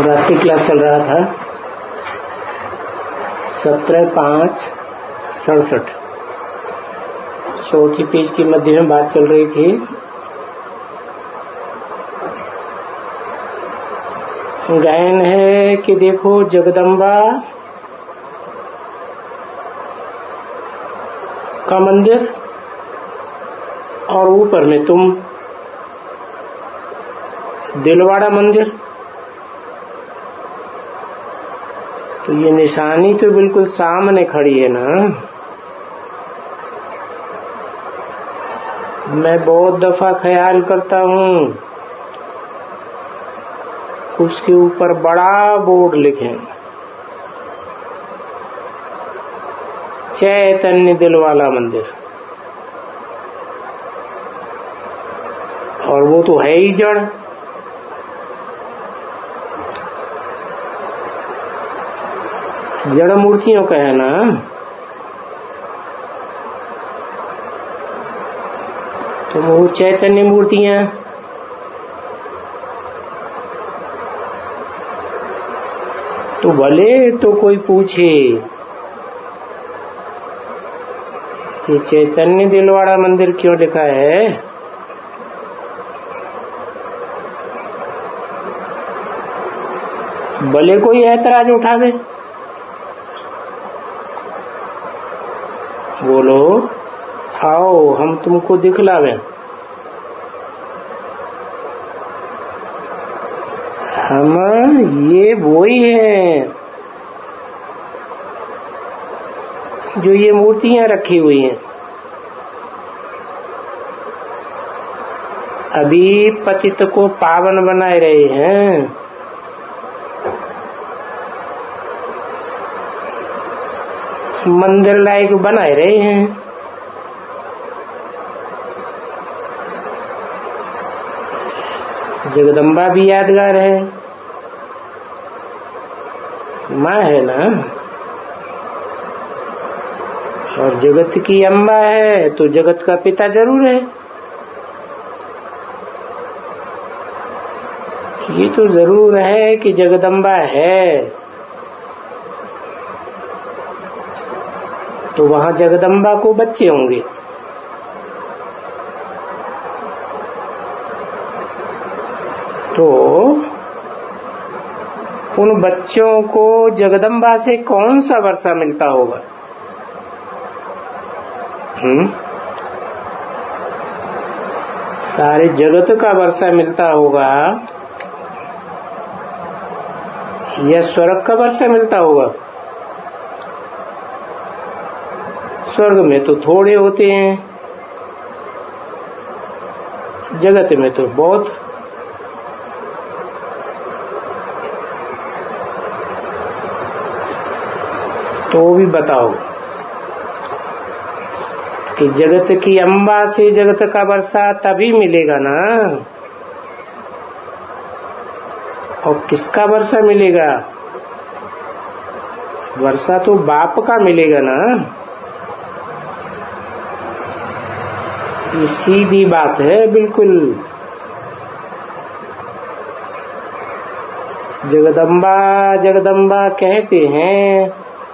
रात्रि क्लास चल रहा था 17/5/67 चौथी पेज की मध्य में बात चल रही थी। गायन है कि देखो जगदम्बा का मंदिर और ऊपर में तुम दिलवाड़ा मंदिर। तो ये निशानी तो बिल्कुल सामने खड़ी है ना। मैं बहुत दफा ख्याल करता हूँ उसके ऊपर बड़ा बोर्ड लिखें चैतन्य दिलवाला मंदिर, और वो तो है ही जड़। जड़ मूर्तियों का है ना। तो वो चैतन्य मूर्तियां तो भले तो कोई पूछे कि चैतन्य दिलवाड़ा मंदिर क्यों लिखा है, भले कोई ऐतराज उठावे। बोलो आओ हम तुमको दिखलावे। हम ये वही है जो ये मूर्तियां रखी हुई हैं। अभी पतित को पावन बनाए रहे हैं। मंदिर लायक बनाए रहे हैं। जगदम्बा भी यादगार है, माँ है ना, और जगत की अम्बा है तो जगत का पिता जरूर है। ये तो जरूर है कि जगदम्बा है तो वहां जगदम्बा को बच्चे होंगे। तो उन बच्चों को जगदम्बा से कौन सा वर्षा मिलता होगा? सारे जगत का वर्षा मिलता होगा या स्वर्ग का वर्षा मिलता होगा? स्वर्ग में तो थोड़े होते हैं, जगत में तो बहुत। तो भी बताओ कि जगत की अम्बा से जगत का वर्षा तभी मिलेगा ना। और किसका वर्षा मिलेगा? वर्षा तो बाप का मिलेगा ना। ये सीधी बात है बिल्कुल। जगदम्बा जगदम्बा कहते हैं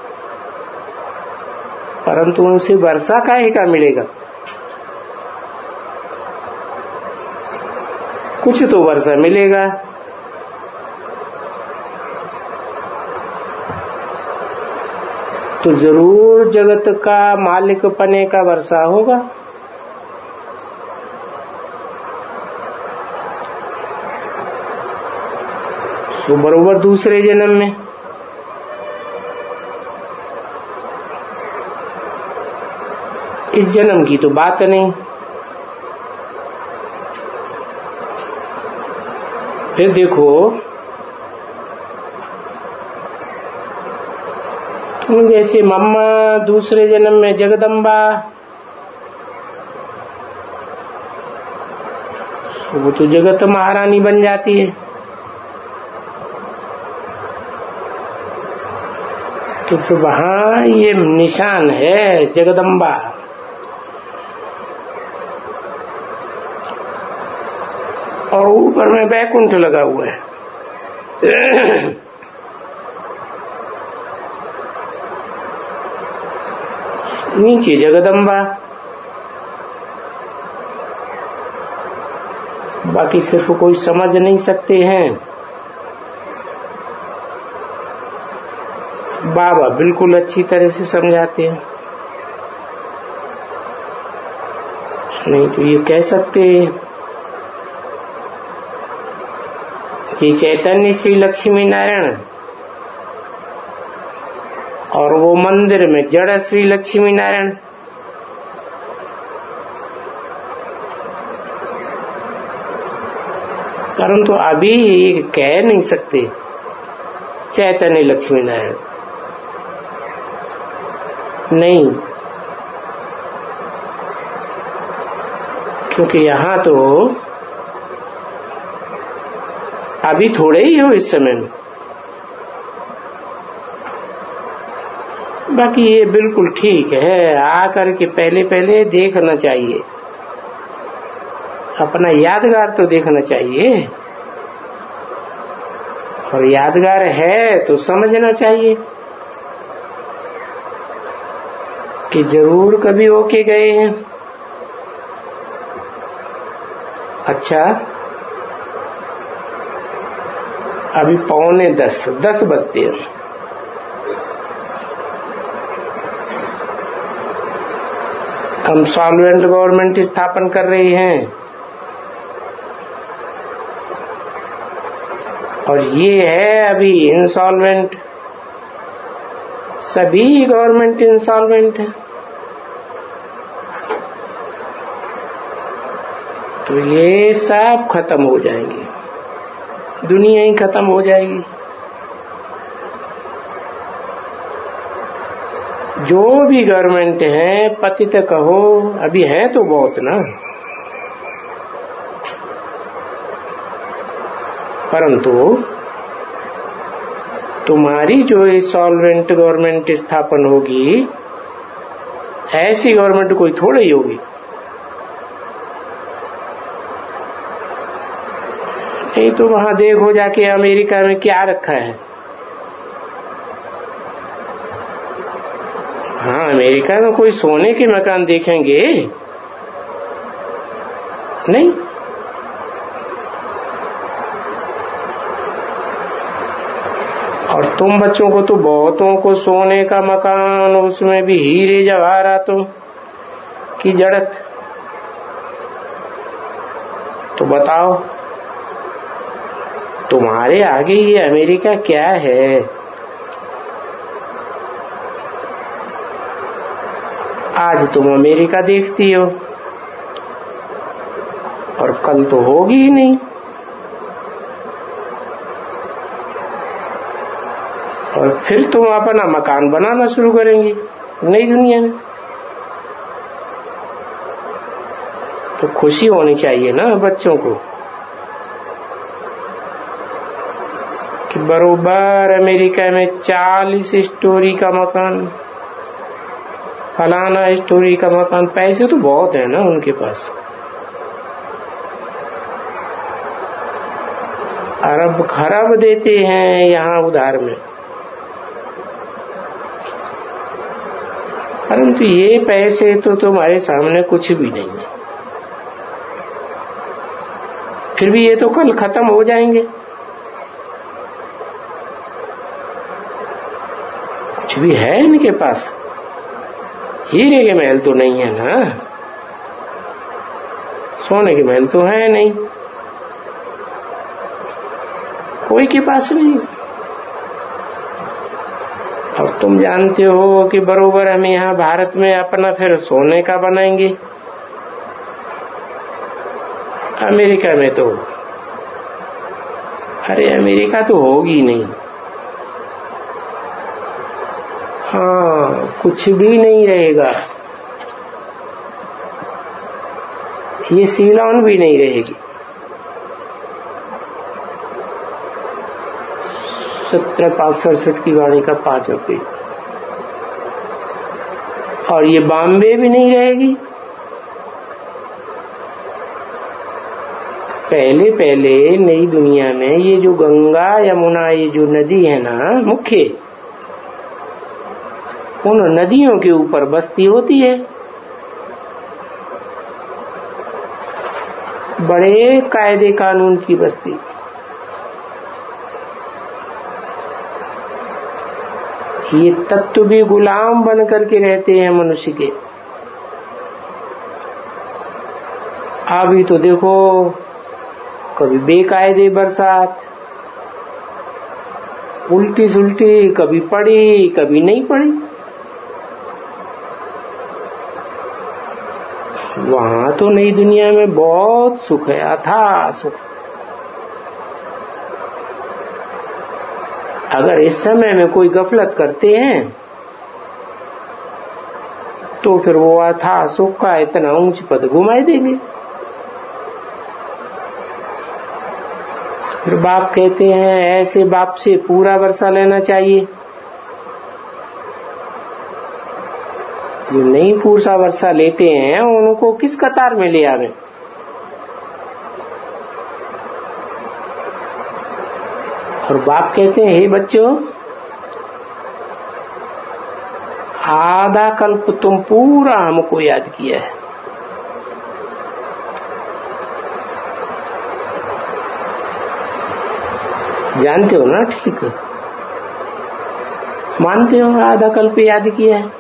परंतु उनसे वर्षा काहे का मिलेगा? कुछ तो वर्षा मिलेगा। तो जरूर जगत का मालिक पने का वर्षा होगा। तो बरोबर दूसरे जन्म में इस जन्म की तो बात नहीं। फिर देखो तुम जैसे मम्मा दूसरे जन्म में जगदम्बा, वो तो जगत महारानी बन जाती है। तो फिर वहां ये निशान है जगदम्बा। और ऊपर में बैकुंठ लगा हुआ है। नीचे जगदम्बा, बाकी सिर्फ कोई समझ नहीं सकते हैं। बाबा बिल्कुल अच्छी तरह से समझाते हैं। नहीं तो ये कह सकते कि चैतन्य श्री लक्ष्मी नारायण और वो मंदिर में जड़ श्री लक्ष्मी नारायण। परंतु अभी कह नहीं सकते चैतन्य लक्ष्मी नारायण, नहीं, क्योंकि यहाँ तो अभी थोड़े ही हो इस समय में। बाकी ये बिल्कुल ठीक है, आकर के पहले पहले देखना चाहिए, अपना यादगार तो देखना चाहिए, और यादगार है तो समझना चाहिए कि जरूर कभी होके गए हैं। अच्छा, अभी 9:45 बजते हैं। हम सॉल्वेंट गवर्नमेंट स्थापन कर रहे हैं, और ये है अभी इंसॉल्वेंट। सभी गवर्नमेंट इंसॉल्वेंट है, तो ये सब खत्म हो जाएंगे, दुनिया ही खत्म हो जाएगी। जो भी गवर्नमेंट है, पतित कहो, अभी है तो बहुत ना, परंतु तुम्हारी जो इंसॉल्वेंट गवर्नमेंट स्थापन होगी, ऐसी गवर्नमेंट कोई थोड़ी ही होगी। नहीं तो वहां देखो जाके अमेरिका में क्या रखा है। हाँ, अमेरिका में कोई सोने के मकान देखेंगे? नहीं। और तुम बच्चों को तो बहुतों को सोने का मकान, उसमें भी हीरे जवाहरातों की जड़त। तो बताओ तुम्हारे आगे ये अमेरिका क्या है? आज तुम अमेरिका देखती हो और कल तो होगी ही नहीं, और फिर तुम अपना मकान बनाना शुरू करेंगी नई दुनिया में। तो खुशी होनी चाहिए ना बच्चों को कि बरोबर अमेरिका में 40 स्टोरी का मकान, फलाना स्टोरी का मकान। पैसे तो बहुत है ना उनके पास, अरब खरब देते हैं यहाँ उधार में। परंतु ये पैसे तो तुम्हारे सामने कुछ भी नहीं है, फिर भी ये तो कल खत्म हो जाएंगे। कुछ भी है इनके पास? हीरे के महल तो नहीं है ना, सोने के महल तो है नहीं, कोई के पास नहीं। और तुम जानते हो कि बरोबर हम यहाँ भारत में अपना फिर सोने का बनाएंगे। अमेरिका में तो, अरे अमेरिका तो होगी नहीं। हाँ, कुछ भी नहीं रहेगा, ये सीलॉन भी नहीं रहेगी। 1767 की गाड़ी का 5 रुपये। और ये बॉम्बे भी नहीं रहेगी, पहले पहले नई दुनिया में ये जो गंगा यमुना ये जो नदी है ना मुख्य, उन नदियों के ऊपर बस्ती होती है। बड़े कायदे कानून की बस्ती। ये तत्व भी गुलाम बन करके रहते हैं मनुष्य के। अभी तो देखो, कभी बेकायदे बरसात, उल्टी सुल्टी, कभी पड़ी कभी नहीं पड़ी। वहां तो नई दुनिया में बहुत सुख है, अथाह सुख। अगर इस समय में कोई गफलत करते हैं तो फिर वो अथाह सुख का इतना ऊंच पद घुमाई देंगे। फिर बाप कहते हैं ऐसे बाप से पूरा वर्षा लेना चाहिए। जो नहीं पूरा वर्षा लेते हैं उनको किस कतार में ले आवे। और बाप कहते हैं हे बच्चों, आधा कल्प तुम पूरा हमको याद किया है। जानते हो ना? ठीक मानते हो? आधा कल्प याद किया है।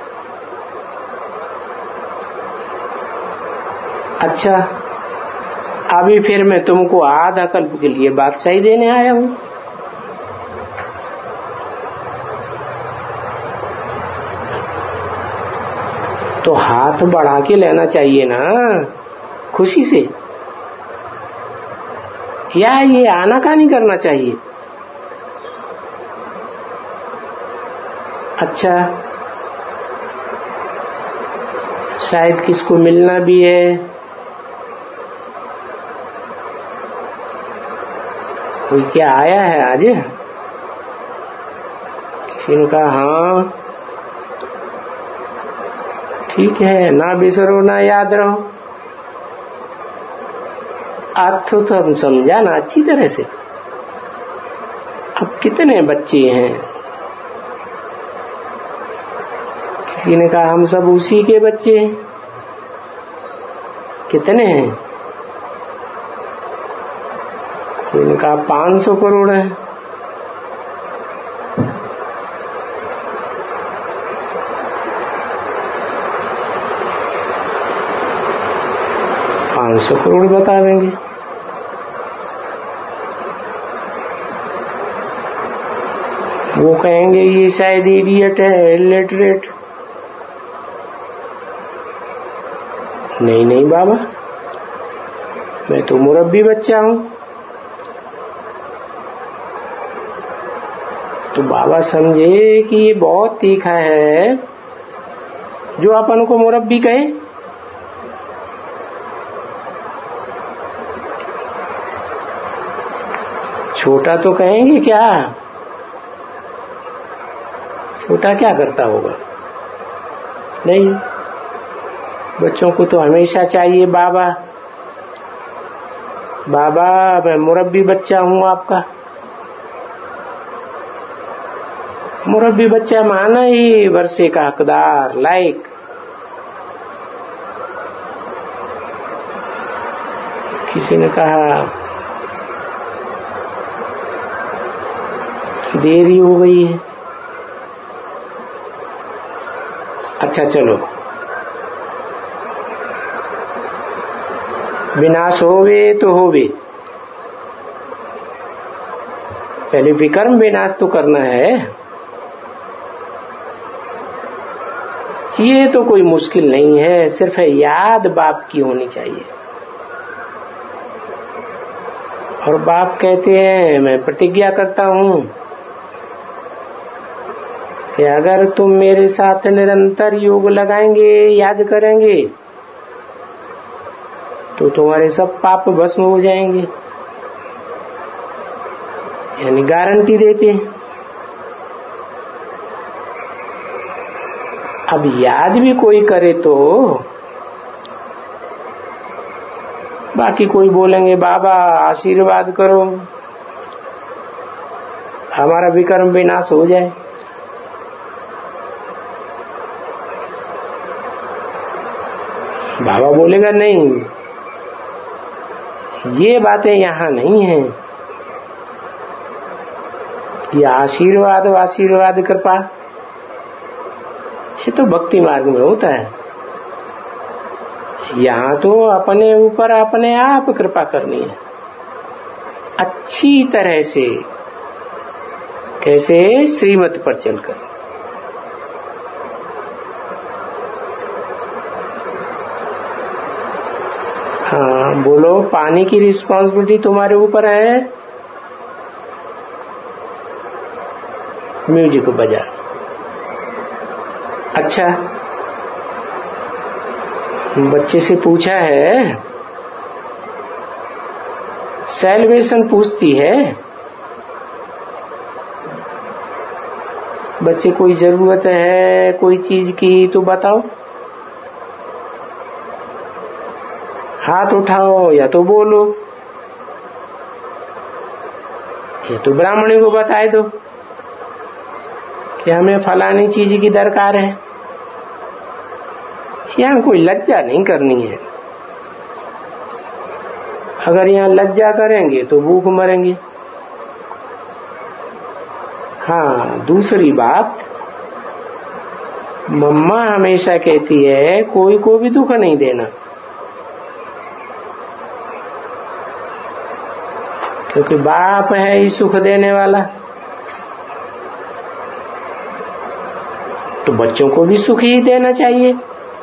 अच्छा, अभी फिर मैं तुमको आधा कल्प के लिए बादशाही देने आया हूं। तो हाथ बढ़ा के लेना चाहिए ना, खुशी से, या ये आनाकानी करना चाहिए। अच्छा, शायद किसको मिलना भी है, कोई क्या आया है आज? किसी ने कहा हाँ ठीक है, ना बिसरो ना याद रहो। अर्थ तो हम समझा ना अच्छी तरह से। अब कितने बच्चे हैं? किसी ने कहा हम सब उसी के बच्चे हैं। कितने हैं? किसी ने कहा 500 करोड़ है। $500 करोड़ बता देंगे। वो कहेंगे ये शायद इडियट है, इलिटरेट। नहीं नहीं बाबा, मैं तो मुरब्बी बच्चा हूं। तो बाबा समझे कि ये बहुत तीखा है जो अपन को मुरब्बी कहे। छोटा तो कहेंगे क्या? छोटा क्या करता होगा? नहीं, बच्चों को तो हमेशा चाहिए बाबा बाबा, मैं मुरब्बी बच्चा हूं आपका। मुरब्बी बच्चा माना ही वर्षे का हकदार, लायक। किसी ने कहा देरी हो गई है। अच्छा चलो, विनाश होवे तो होवे, पहले विकर्म विनाश तो करना है। ये तो कोई मुश्किल नहीं है, सिर्फ याद बाप की होनी चाहिए। और बाप कहते हैं मैं प्रतिज्ञा करता हूं कि अगर तुम मेरे साथ निरंतर योग लगाएंगे, याद करेंगे, तो तुम्हारे सब पाप भस्म हो जाएंगे। यानी गारंटी देते हैं। अब याद भी कोई करे तो बाकी कोई बोलेंगे बाबा आशीर्वाद करो, हमारा विकर्म विनाश हो जाए। बाबा बोलेगा नहीं, ये बातें यहाँ नहीं है। ये आशीर्वाद कृपा ये तो भक्ति मार्ग में होता है। यहाँ तो अपने ऊपर अपने आप कृपा करनी है अच्छी तरह से। कैसे? श्रीमत पर चलकर। हाँ बोलो, पानी की रिस्पॉन्सिबिलिटी तुम्हारे ऊपर है। म्यूजिक बजा। अच्छा, बच्चे से पूछा है, सैल्वेशन पूछती है, बच्चे कोई जरूरत है कोई चीज की तो बताओ, हाथ उठाओ या तो बोलो, या तो ब्राह्मणी को बताए दो कि हमें फलानी चीज की दरकार है। यहाँ कोई लज्जा नहीं करनी है। अगर यहाँ लज्जा करेंगे तो भूख मरेंगे। हाँ, दूसरी बात, मम्मा हमेशा कहती है कोई को भी दुख नहीं देना, क्योंकि बाप है ही सुख देने वाला। तो बच्चों को भी सुख ही देना चाहिए,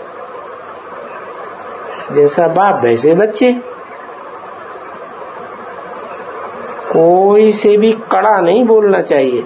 जैसा बाप वैसे बच्चे। कोई से भी कड़ा नहीं बोलना चाहिए,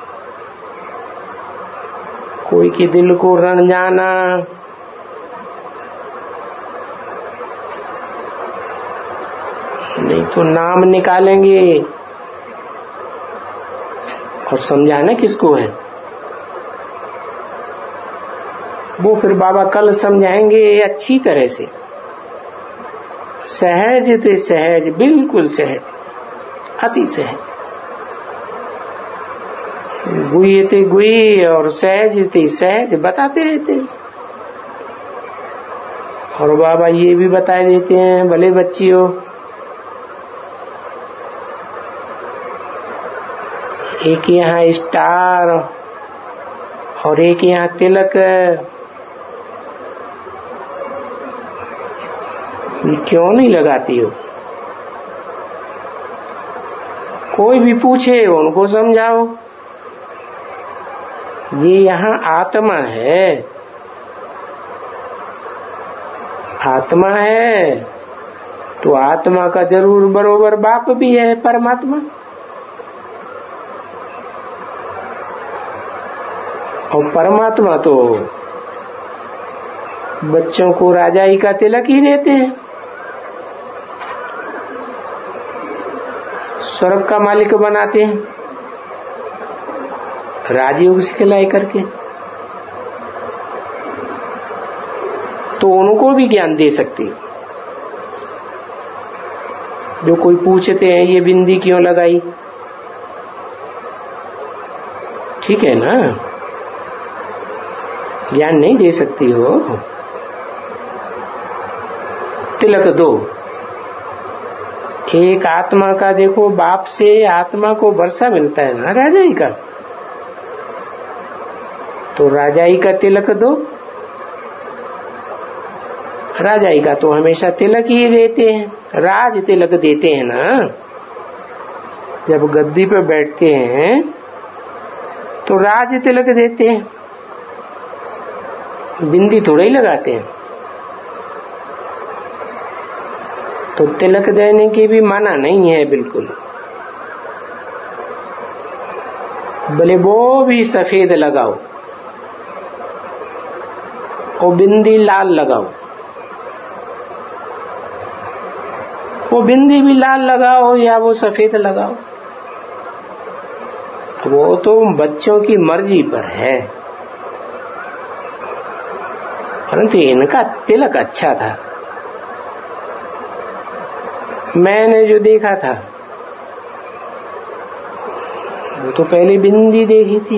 कोई के दिल को रंग जाना, नहीं तो नाम निकालेंगे। और समझाना किसको है वो फिर बाबा कल समझाएंगे अच्छी तरह से, सहज थे सहज, बिल्कुल सहज, अति सहज। गुई थे गुई और सहज थे सहज बताते रहते हैं। और बाबा ये भी बता देते हैं, भले बच्चियों, एक यहाँ स्टार और एक यहाँ तिलक, ये क्यों नहीं लगाती हो? कोई भी पूछे उनको समझाओ, ये यहाँ आत्मा है, आत्मा है तो आत्मा का जरूर बरोबर बाप भी है परमात्मा। और परमात्मा तो बच्चों को राजाई का तिलक ही देते हैं, स्वर्ग का मालिक बनाते हैं राजयोग सिखलाई करके। तो उनको भी ज्ञान दे सकती है। जो कोई पूछते हैं ये बिंदी क्यों लगाई, ठीक है ना, ज्ञान नहीं दे सकती हो, तिलक दो। एक आत्मा का देखो, बाप से आत्मा को वर्षा मिलता है ना राजाई का, तो राजाई का तिलक दो। राजाई का तो हमेशा तिलक ही देते हैं, राज तिलक देते हैं ना। जब गद्दी पे बैठते हैं तो राज तिलक देते हैं, बिंदी थोड़ा ही लगाते हैं। तो तिलक देने की भी माना नहीं है बिल्कुल, भले वो भी सफेद लगाओ और बिंदी लाल लगाओ, वो बिंदी भी लाल लगाओ या वो सफेद लगाओ, वो तो बच्चों की मर्जी पर है। परंतु इनका तिलक अच्छा था, मैंने जो देखा था वो तो पहले बिंदी देखी थी,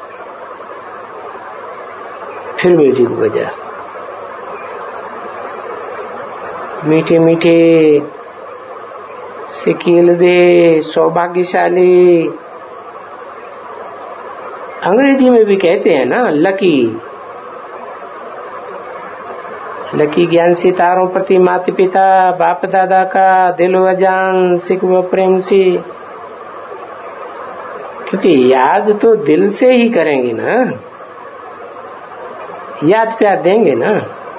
फिर म्यूजिक बजा। मीठे मीठे सिकील दे सौभाग्यशाली, अंग्रेजी में भी कहते हैं ना लकी। लकी ज्ञान सितारों प्रति माता पिता बाप दादा का दिलो अजान सिख व प्रेम से, क्योंकि याद तो दिल से ही करेंगे ना, याद प्यार देंगे ना।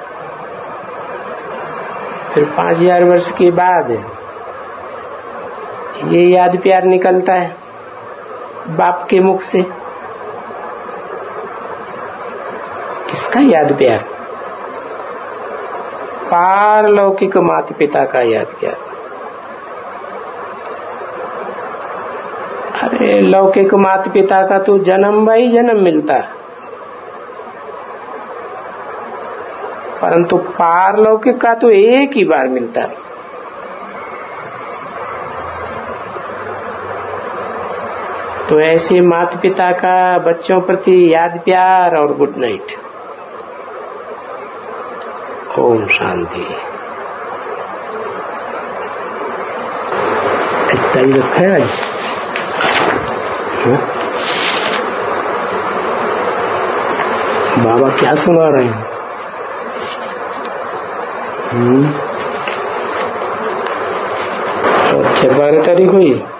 फिर 5000 वर्ष के बाद ये याद प्यार निकलता है बाप के मुख से। किसका याद प्यार? पारलौकिक माता पिता का याद प्यार। अरे लौकिक माता पिता का तो जन्म भाई जन्म मिलता है, परंतु पारलौकिक का तो एक ही बार मिलता है। तो ऐसे माता पिता का बच्चों प्रति याद प्यार और गुड नाइट। ओम शांति। इतना ही रखा है आज। बाबा क्या सुना रहे हैं? अच्छा 12 तारीख हुई।